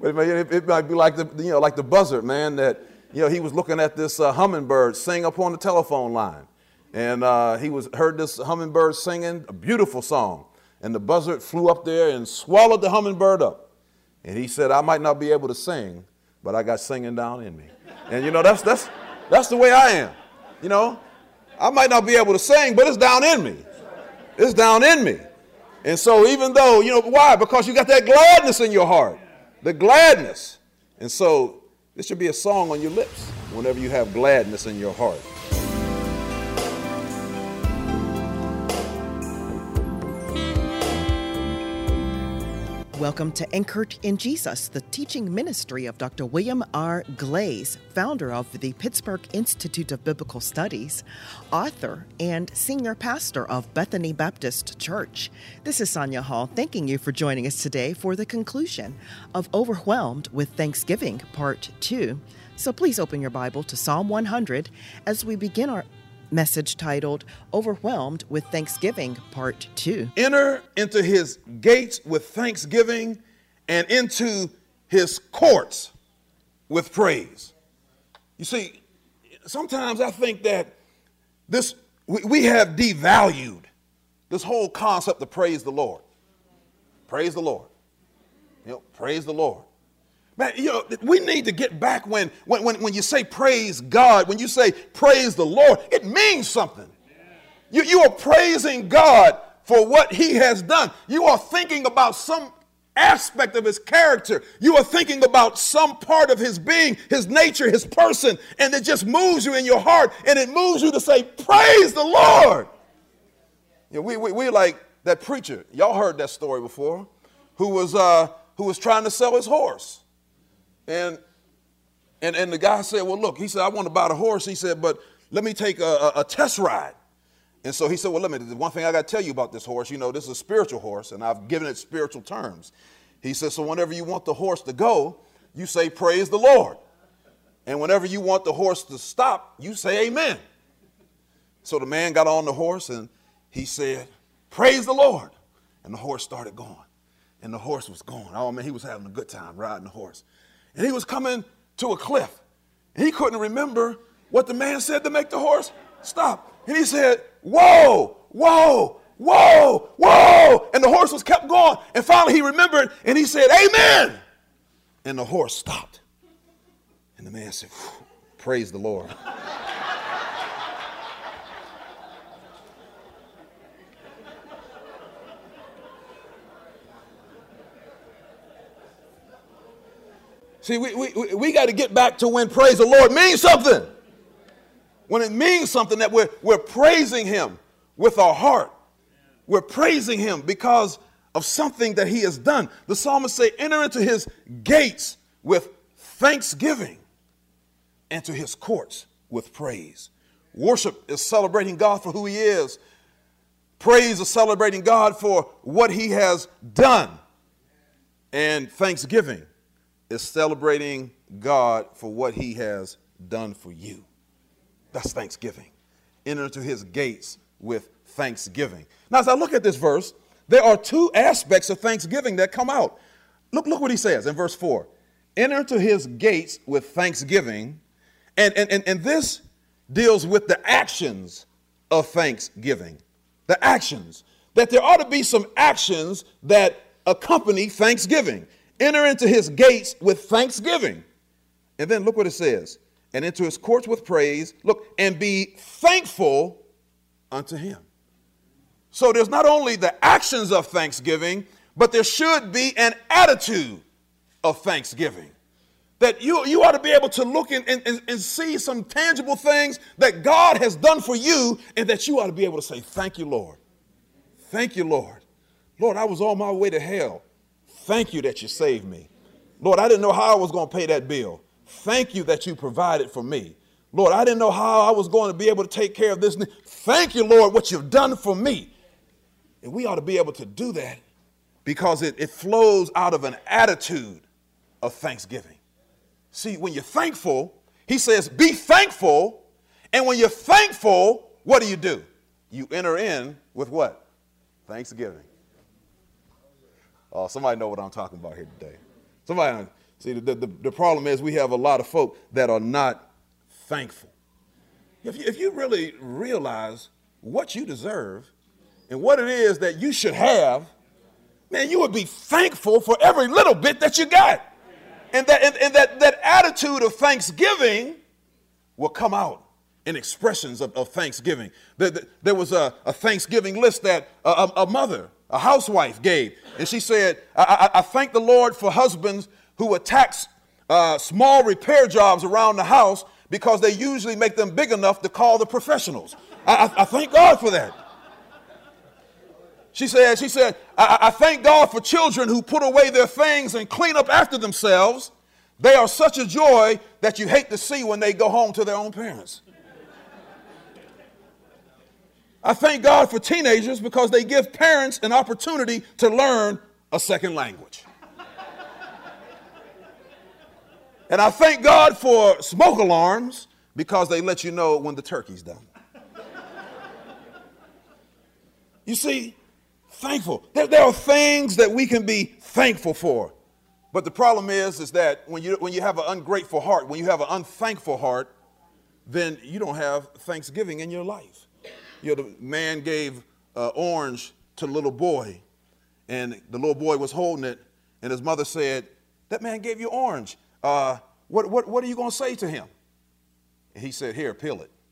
It might be like like the buzzard, man, that, he was looking at this hummingbird sing up on the telephone line. And heard this hummingbird singing a beautiful song. And the buzzard flew up there and swallowed the hummingbird up. And he said, I might not be able to sing, but I got singing down in me. And, that's the way I am. I might not be able to sing, but it's down in me. It's down in me. And so even though, why? Because you got that gladness in your heart. The gladness. And so this should be a song on your lips whenever you have gladness in your heart. Welcome to Anchored in Jesus, the teaching ministry of Dr. William R. Glaze, founder of the Pittsburgh Institute of Biblical Studies, author, and senior pastor of Bethany Baptist Church. This is Sonia Hall, thanking you for joining us today for the conclusion of Overwhelmed with Thanksgiving, Part 2. So please open your Bible to Psalm 100 as we begin our message titled Overwhelmed with Thanksgiving, Part 2. Enter into his gates with thanksgiving and into his courts with praise. You see, sometimes I think that we have devalued this whole concept of praise the Lord. Praise the Lord. Praise the Lord. Man, we need to get back when you say praise God, when you say praise the Lord, it means something. You are praising God for what he has done. You are thinking about some aspect of his character. You are thinking about some part of his being, his nature, his person, and it just moves you in your heart, and it moves you to say, praise the Lord. We like that preacher. Y'all heard that story before, who was trying to sell his horse. And the guy said, well, look, he said, I want to buy the horse. He said, but let me take a test ride. And so he said, well, the one thing I got to tell you about this horse, this is a spiritual horse, and I've given it spiritual terms. He said, so whenever you want the horse to go, you say, praise the Lord. And whenever you want the horse to stop, you say, amen. So the man got on the horse and he said, praise the Lord. And the horse started going. And the horse was going. Oh, man, he was having a good time riding the horse. And he was coming to a cliff. And he couldn't remember what the man said to make the horse stop. And he said, whoa, whoa, whoa, whoa. And the horse was kept going. And finally he remembered and he said, amen. And the horse stopped. And the man said, praise the Lord. See, we got to get back to when praise the Lord means something. When it means something that we're praising him with our heart. We're praising him because of something that he has done. The psalmist say, enter into his gates with thanksgiving and to his courts with praise. Worship is celebrating God for who he is. Praise is celebrating God for what he has done. And thanksgiving is celebrating God for what he has done for you. That's thanksgiving. Enter into his gates with thanksgiving. Now, as I look at this verse, there are two aspects of thanksgiving that come out. Look what he says in verse 4. Enter into his gates with thanksgiving. And this deals with the actions of thanksgiving. The actions. That there ought to be some actions that accompany thanksgiving. Enter into his gates with thanksgiving. And then look what it says. And into his courts with praise. Look, and be thankful unto him. So there's not only the actions of thanksgiving, but there should be an attitude of thanksgiving. That you ought to be able to look and see some tangible things that God has done for you, and that you ought to be able to say, thank you, Lord. Thank you, Lord. Lord, I was on my way to hell. Thank you that you saved me. Lord, I didn't know how I was going to pay that bill. Thank you that you provided for me. Lord, I didn't know how I was going to be able to take care of this. Thank you, Lord, what you've done for me. And we ought to be able to do that because it flows out of an attitude of thanksgiving. See, when you're thankful, he says, be thankful. And when you're thankful, what do? You enter in with what? Thanksgiving. Oh, somebody know what I'm talking about here today. See, the problem is we have a lot of folk that are not thankful. If you really realize what you deserve and what it is that you should have, man, you would be thankful for every little bit that you got. And that attitude of thanksgiving will come out in expressions of thanksgiving. There was a Thanksgiving list that a mother, a housewife gave. And she said, I thank the Lord for husbands who attacks small repair jobs around the house because they usually make them big enough to call the professionals. I thank God for that. She said, I thank God for children who put away their things and clean up after themselves. They are such a joy that you hate to see when they go home to their own parents. I thank God for teenagers because they give parents an opportunity to learn a second language. And I thank God for smoke alarms because they let you know when the turkey's done. You see, thankful. There are things that we can be thankful for. But the problem is that when you have an ungrateful heart, when you have an unthankful heart, then you don't have thanksgiving in your life. You know, the man gave orange to the little boy, and the little boy was holding it, and his mother said, that man gave you orange. What are you going to say to him? And he said, here, peel it.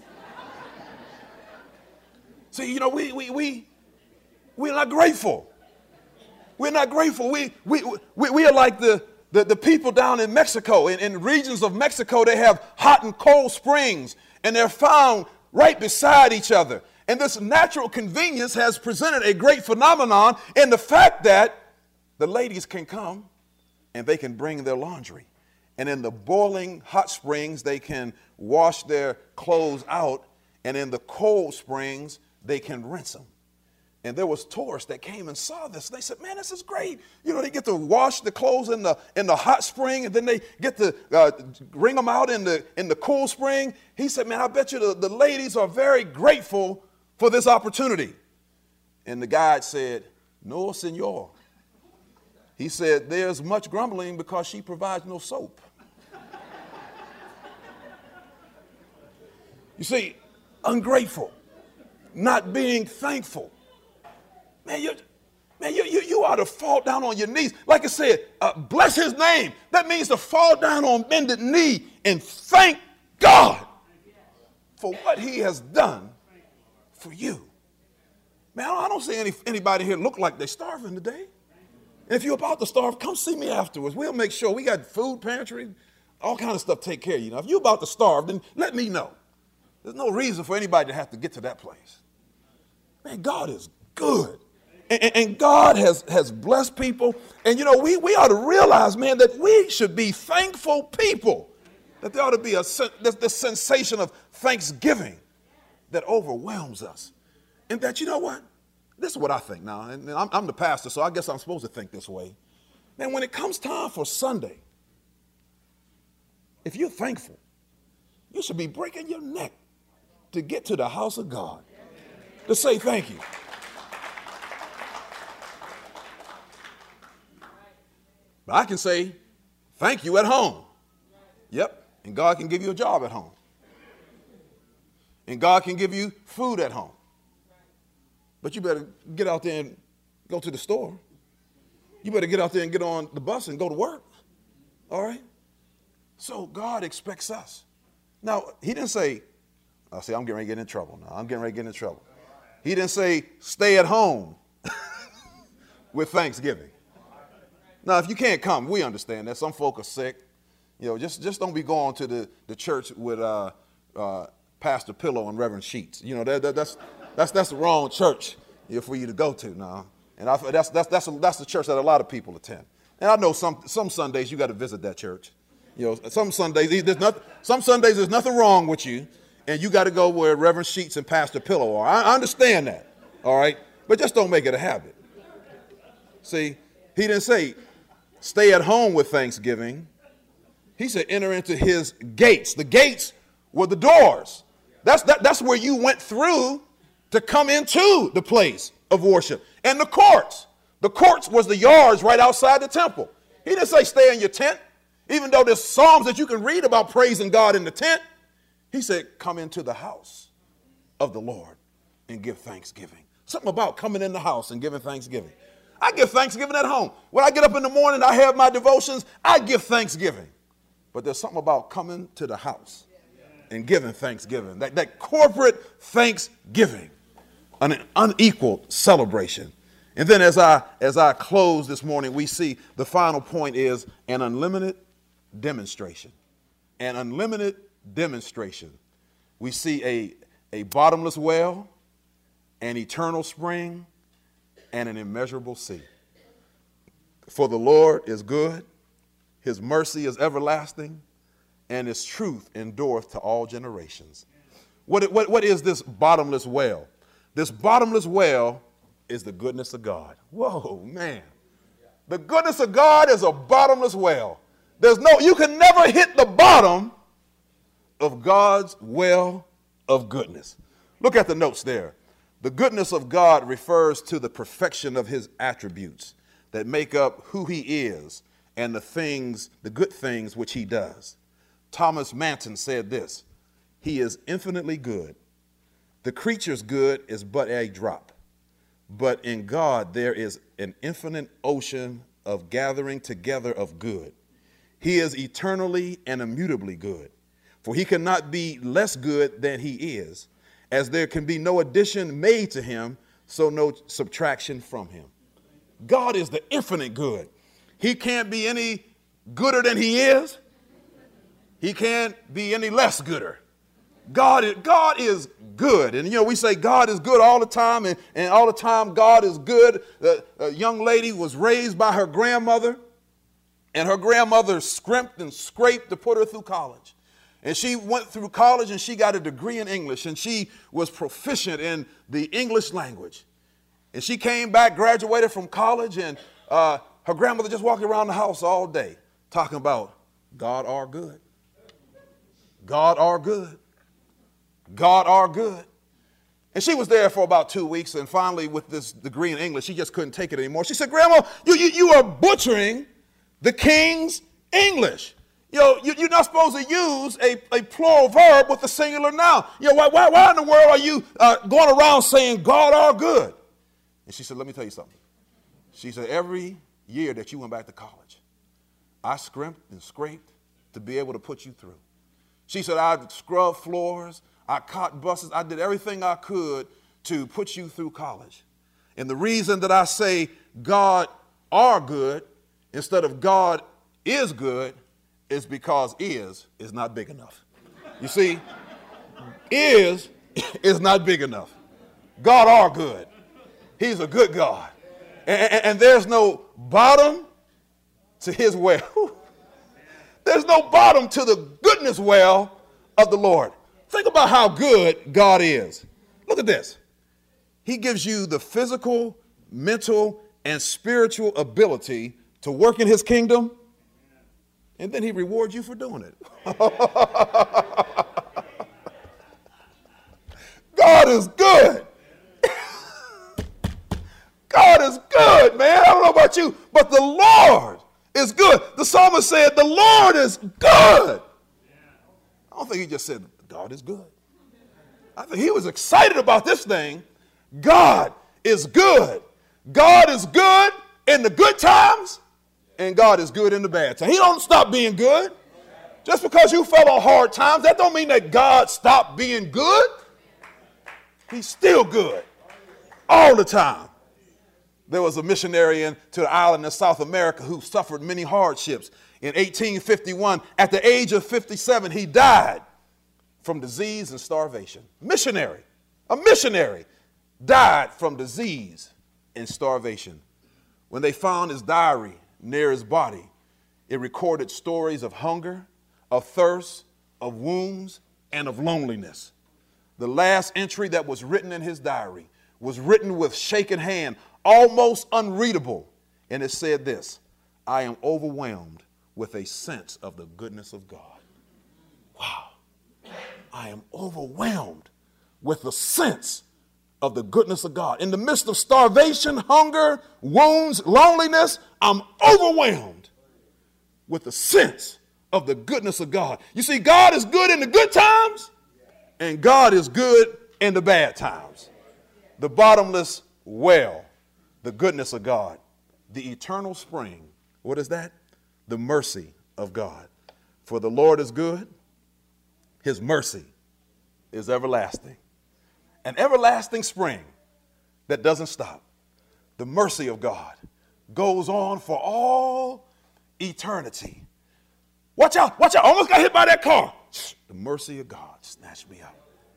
See, you know, we're not grateful. We're not grateful. We are like the people down in Mexico. In regions of Mexico, they have hot and cold springs, and they're found right beside each other. And this natural convenience has presented a great phenomenon in the fact that the ladies can come and they can bring their laundry. And in the boiling hot springs, they can wash their clothes out. And in the cold springs, they can rinse them. And there was tourists that came and saw this. They said, man, this is great. You know, they get to wash the clothes in the hot spring, and then they get to wring them out in the cool spring. He said, man, I bet you the ladies are very grateful for this opportunity. And the guide said, no, senor. He said, there's much grumbling because she provides no soap. You see, ungrateful, not being thankful. Man, you ought to fall down on your knees. Like I said, bless his name. That means to fall down on bended knee and thank God for what he has done for you. Man, I don't see anybody here look like they're starving today. And if you're about to starve, come see me afterwards. We'll make sure we got food pantry, all kind of stuff to take care of you. Now, if you're about to starve, then let me know. There's no reason for anybody to have to get to that place. Man, God is good. And God has blessed people. And, you know, we ought to realize, man, that we should be thankful people. That there ought to be this sensation of thanksgiving that overwhelms us. And that, you know what? This is what I think now. And I'm the pastor, so I guess I'm supposed to think this way. Man, when it comes time for Sunday, if you're thankful, you should be breaking your neck to get to the house of God to say thank you. But I can say thank you at home. Yep. And God can give you a job at home. And God can give you food at home. But you better get out there and go to the store. You better get out there and get on the bus and go to work. All right? So God expects us. Now, he didn't say, I'm getting ready to get in trouble now. I'm getting ready to get in trouble. He didn't say stay at home with Thanksgiving. Now, if you can't come, we understand that. Some folk are sick. You know, just don't be going to the church with Pastor Pillow and Reverend Sheets. You know, that's the wrong church for you to go to now. And that's the church that a lot of people attend. And I know some Sundays you got to visit that church. You know, some Sundays there's nothing wrong with you, and you got to go where Reverend Sheets and Pastor Pillow are. I understand that, all right? But just don't make it a habit. See, he didn't say stay at home with Thanksgiving. He said enter into his gates. The gates were the doors. That's where you went through to come into the place of worship. And the courts was the yards right outside the temple. He didn't say stay in your tent. Even though there's Psalms that you can read about praising God in the tent, he said, come into the house of the Lord and give thanksgiving. Something about coming in the house and giving thanksgiving. I give thanksgiving at home. When I get up in the morning, I have my devotions, I give thanksgiving. But there's something about coming to the house and giving thanksgiving. That corporate thanksgiving, an unequaled celebration. And then as I close this morning, we see the final point is an unlimited demonstration. An unlimited demonstration. We see a bottomless well, an eternal spring, and an immeasurable sea. For the Lord is good, his mercy is everlasting, and his truth endureth to all generations. What is this bottomless well? This bottomless well is the goodness of God. Whoa, man. The goodness of God is a bottomless well. You can never hit the bottom of God's well of goodness. Look at the notes there. The goodness of God refers to the perfection of his attributes that make up who he is and the good things which he does. Thomas Manton said this: he is infinitely good. The creature's good is but a drop, but in God there is an infinite ocean of gathering together of good. He is eternally and immutably good, for he cannot be less good than he is, as there can be no addition made to him, so no subtraction from him. God is the infinite good. He can't be any gooder than he is. He can't be any less gooder. God is good. And, we say God is good all the time, and all the time God is good. A young lady was raised by her grandmother, and her grandmother scrimped and scraped to put her through college. And she went through college and she got a degree in English, and she was proficient in the English language. And she came back, graduated from college, and her grandmother just walked around the house all day talking about God are good. God are good. God are good. And she was there for about 2 weeks, and finally with this degree in English, she just couldn't take it anymore. She said, Grandma, you are butchering the King's English. You're not supposed to use a plural verb with a singular noun. Why in the world are you going around saying God are good? And she said, let me tell you something. She said, every year that you went back to college, I scrimped and scraped to be able to put you through. She said, I scrubbed floors, I caught buses, I did everything I could to put you through college. And the reason that I say God are good instead of God is good is because is not big enough. You see, is not big enough. God are good. He's a good God. And there's no bottom to his well. There's no bottom to the goodness well of the Lord. Think about how good God is. Look at this. He gives you the physical, mental, and spiritual ability to work in his kingdom, and then he rewards you for doing it. God is good. God is good, man. I don't know about you, but the Lord is good. The psalmist said, the Lord is good. I don't think he just said, God is good. I think he was excited about this thing. God is good. God is good in the good times, and God is good in the bad times. He don't stop being good. Just because you fell on hard times, that don't mean that God stopped being good. He's still good all the time. There was a missionary to the island of South America who suffered many hardships. In 1851, at the age of 57, he died from disease and starvation. A missionary died from disease and starvation. When they found his diary near his body, it recorded stories of hunger, of thirst, of wounds, and of loneliness. The last entry that was written in his diary was written with shaken hand, almost unreadable. And it said this: I am overwhelmed with a sense of the goodness of God. Wow. I am overwhelmed with the sense of the goodness of God. In the midst of starvation, hunger, wounds, loneliness, I'm overwhelmed with a sense of the goodness of God. You see, God is good in the good times, and God is good in the bad times. The bottomless well, the goodness of God, the eternal spring. What is that? The mercy of God. For the Lord is good, his mercy is everlasting. An everlasting spring that doesn't stop. The mercy of God goes on for all eternity. Watch out, watch out. I almost got hit by that car. The mercy of God snatched me out.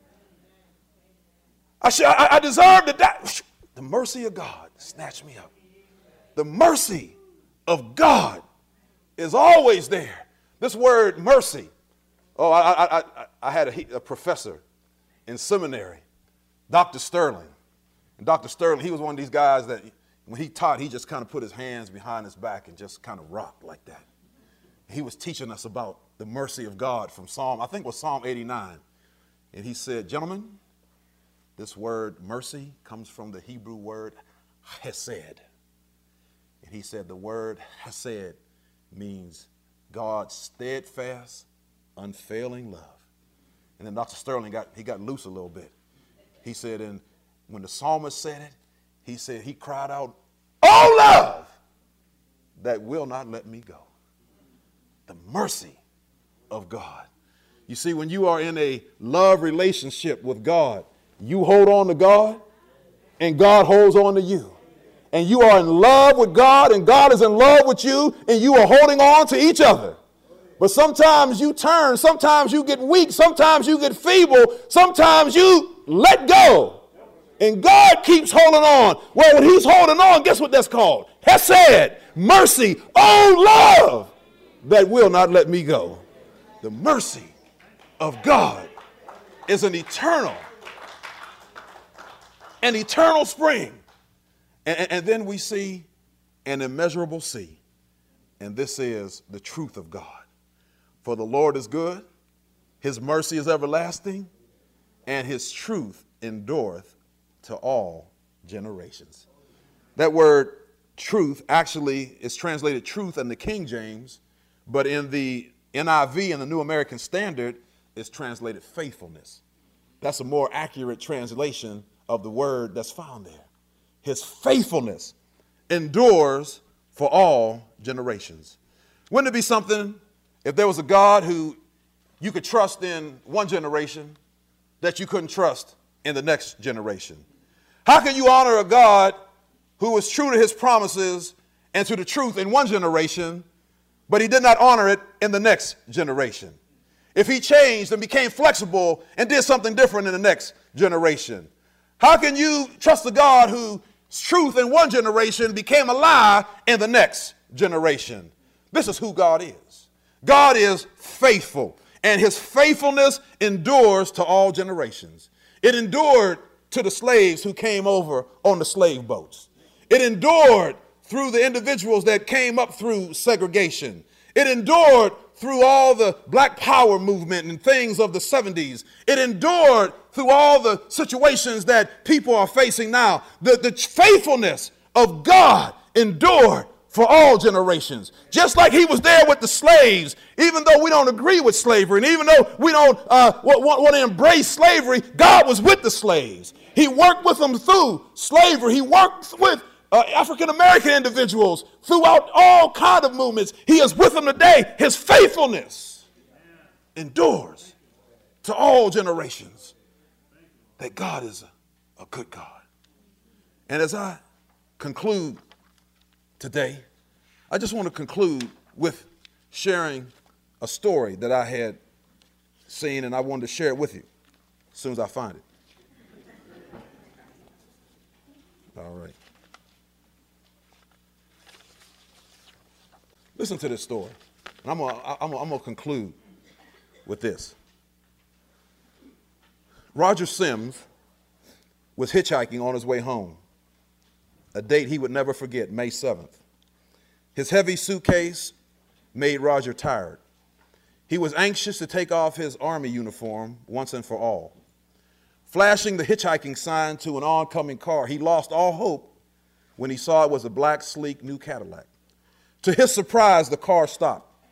I deserved to die. The mercy of God snatched me up. The mercy of God is always there. This word mercy. Oh, I had a professor in seminary, Dr. Sterling. And Dr. Sterling, he was one of these guys that when he taught, he just kind of put his hands behind his back and just kind of rocked like that. He was teaching us about the mercy of God from Psalm, I think it was Psalm 89. And he said, gentlemen, this word mercy comes from the Hebrew word hesed. And he said the word hesed means God's steadfast, unfailing love. And then Dr. Sterling got loose a little bit. He said, and when the psalmist said it, he said he cried out, oh love that will not let me go. The mercy of God. You see, when you are in a love relationship with God, you hold on to God and God holds on to you. And you are in love with God and God is in love with you and you are holding on to each other. But sometimes you turn, sometimes you get weak, sometimes you get feeble, sometimes you let go. And God keeps holding on. Well, when he's holding on, guess what that's called? Hesed, mercy, oh love that will not let me go. The mercy of God is an eternal spring. And then we see an immeasurable sea. And this is the truth of God. For the Lord is good, his mercy is everlasting, and his truth endureth to all generations. That word truth actually is translated truth in the King James, but in the NIV and the New American Standard, it's translated faithfulness. That's a more accurate translation of the word that's found there. His faithfulness endures for all generations. Wouldn't it be something if there was a God who you could trust in one generation that you couldn't trust in the next generation? How can you honor a God who was true to his promises and to the truth in one generation, but he did not honor it in the next generation? If he changed and became flexible and did something different in the next generation, how can you trust a God whose truth in one generation became a lie in the next generation? This is who God is. God is faithful, and his faithfulness endures to all generations. It endured to the slaves who came over on the slave boats. It endured through the individuals that came up through segregation. It endured through all the Black Power movement and things of the 70s. It endured through all the situations that people are facing now. The faithfulness of God endured for all generations. Just like he was there with the slaves, even though we don't agree with slavery, and even though we don't want to embrace slavery, God was with the slaves. He worked with them through slavery. He worked with African-American individuals throughout all kinds of movements. He is with them today. His faithfulness endures to all generations. That God is a good God. And as I conclude today, I just want to conclude with sharing a story that I had seen, and I wanted to share it with you as soon as I find it. All right. Listen to this story. And I'm gonna conclude with this. Roger Sims was hitchhiking on his way home, a date he would never forget, May 7th. His heavy suitcase made Roger tired. He was anxious to take off his army uniform once and for all. Flashing the hitchhiking sign to an oncoming car, he lost all hope when he saw it was a black, sleek, new Cadillac. To his surprise, the car stopped.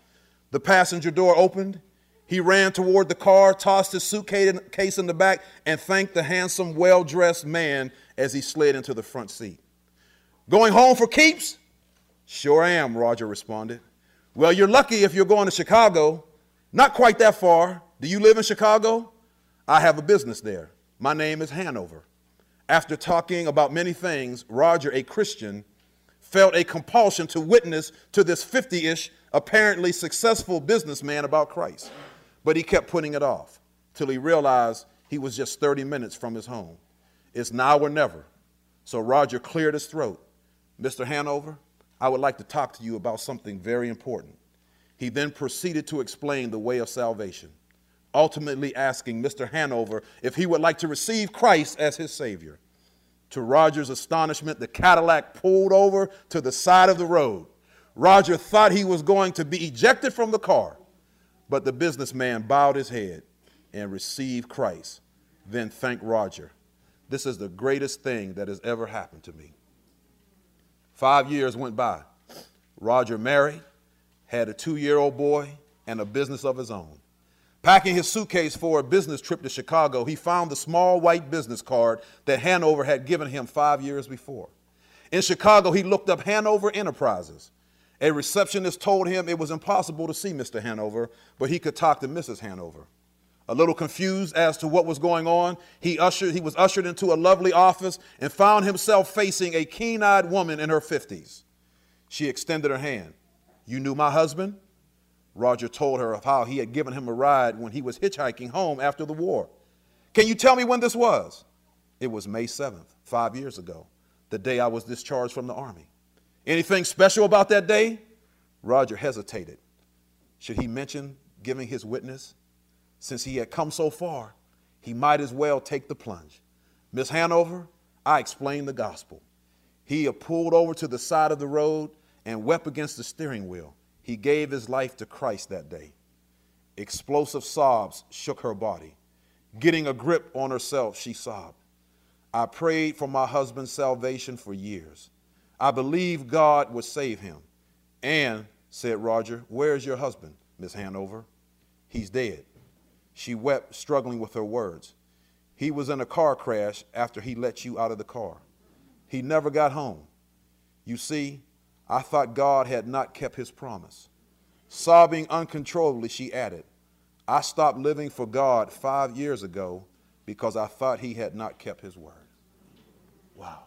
The passenger door opened. He ran toward the car, tossed his suitcase in the back, and thanked the handsome, well-dressed man as he slid into the front seat. Going home for keeps? Sure am, Roger responded. Well, you're lucky if you're going to Chicago. Not quite that far. Do you live in Chicago? I have a business there. My name is Hanover. After talking about many things, Roger, a Christian, felt a compulsion to witness to this 50-ish, apparently successful businessman about Christ. But he kept putting it off till he realized he was just 30 minutes from his home. It's now or never. So Roger cleared his throat. Mr. Hanover, I would like to talk to you about something very important. He then proceeded to explain the way of salvation, ultimately asking Mr. Hanover if he would like to receive Christ as his Savior. To Roger's astonishment, the Cadillac pulled over to the side of the road. Roger thought he was going to be ejected from the car, but the businessman bowed his head and received Christ, then thanked Roger. This is the greatest thing that has ever happened to me. 5 years went by. Roger married, had a 2-year-old boy, and a business of his own. Packing his suitcase for a business trip to Chicago, he found the small white business card that Hanover had given him 5 years before. In Chicago, he looked up Hanover Enterprises. A receptionist told him it was impossible to see Mr. Hanover, but he could talk to Mrs. Hanover. A little confused as to what was going on, he was ushered into a lovely office and found himself facing a keen-eyed woman in her 50s. She extended her hand. You knew my husband? Roger told her of how he had given him a ride when he was hitchhiking home after the war. Can you tell me when this was? It was May 7th, 5 years ago, the day I was discharged from the Army. Anything special about that day? Roger hesitated. Should he mention giving his witness? Since he had come so far, he might as well take the plunge. Miss Hanover, I explained the gospel. He had pulled over to the side of the road and wept against the steering wheel. He gave his life to Christ that day. Explosive sobs shook her body. Getting a grip on herself, she sobbed. I prayed for my husband's salvation for years. I believed God would save him. And, said Roger, where is your husband, Miss Hanover? He's dead. She wept, struggling with her words. He was in a car crash after he let you out of the car. He never got home. You see, I thought God had not kept his promise. Sobbing uncontrollably, she added, I stopped living for God 5 years ago because I thought he had not kept his word. Wow.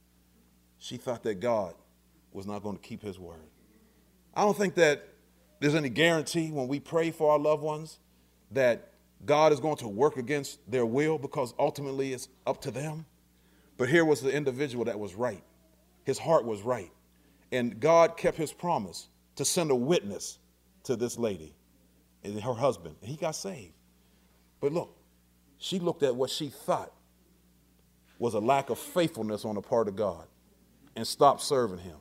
She thought that God was not going to keep his word. I don't think that there's any guarantee when we pray for our loved ones that God is going to work against their will, because ultimately it's up to them. But here was the individual that was right. His heart was right. And God kept his promise to send a witness to this lady and her husband. And he got saved. But look, she looked at what she thought was a lack of faithfulness on the part of God and stopped serving him.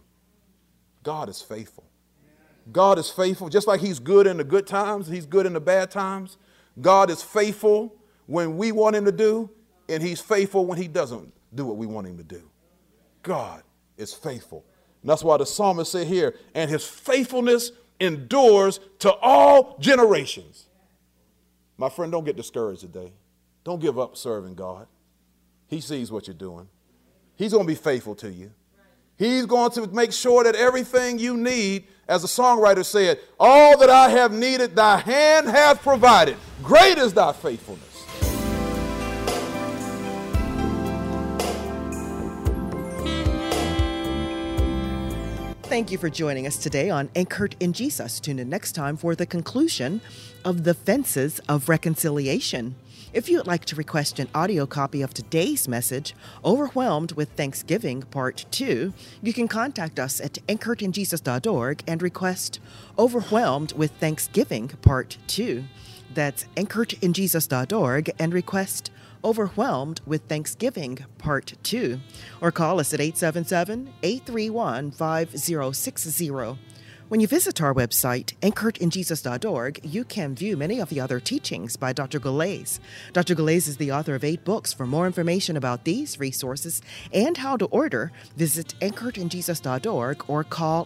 God is faithful. God is faithful. Just like he's good in the good times, he's good in the bad times. God is faithful when we want him to do, and he's faithful when he doesn't do what we want him to do. God is faithful. And that's why the psalmist said here, and his faithfulness endures to all generations. My friend, don't get discouraged today. Don't give up serving God. He sees what you're doing. He's going to be faithful to you. He's going to make sure that everything you need, as the songwriter said, all that I have needed, thy hand hath provided. Great is thy faithfulness. Thank you for joining us today on Anchored in Jesus. Tune in next time for the conclusion of the Fences of Reconciliation. If you would like to request an audio copy of today's message, Overwhelmed with Thanksgiving, Part 2, you can contact us at anchoredinjesus.org and request Overwhelmed with Thanksgiving, Part 2. That's anchoredinjesus.org and request Overwhelmed with Thanksgiving, Part 2. Or call us at 877-831-5060. When you visit our website, anchoredinjesus.org, you can view many of the other teachings by Dr. Galais. Dr. Galais is the author of 8 books. For more information about these resources and how to order, visit anchoredinjesus.org or call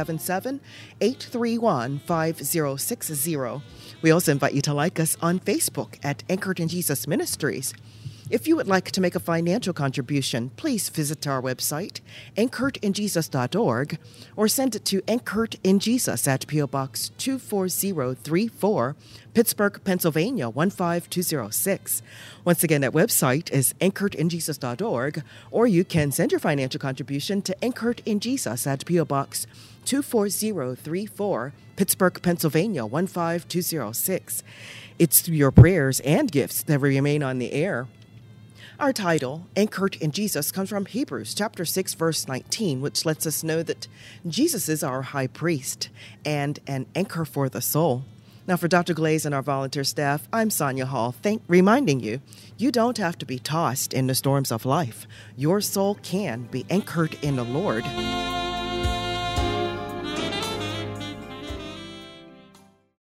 877-831-5060. We also invite you to like us on Facebook at Anchored in Jesus Ministries. If you would like to make a financial contribution, please visit our website, anchoredinjesus.org, or send it to Anchored in Jesus at P.O. Box 24034, Pittsburgh, Pennsylvania 15206. Once again, that website is anchoredinjesus.org, or you can send your financial contribution to Anchored in Jesus at P.O. Box 24034, Pittsburgh, Pennsylvania 15206. It's through your prayers and gifts that we remain on the air. Our title, Anchored in Jesus, comes from Hebrews chapter 6, verse 19, which lets us know that Jesus is our high priest and an anchor for the soul. Now, for Dr. Galais and our volunteer staff, I'm Sonia Hall, reminding you, you don't have to be tossed in the storms of life. Your soul can be anchored in the Lord.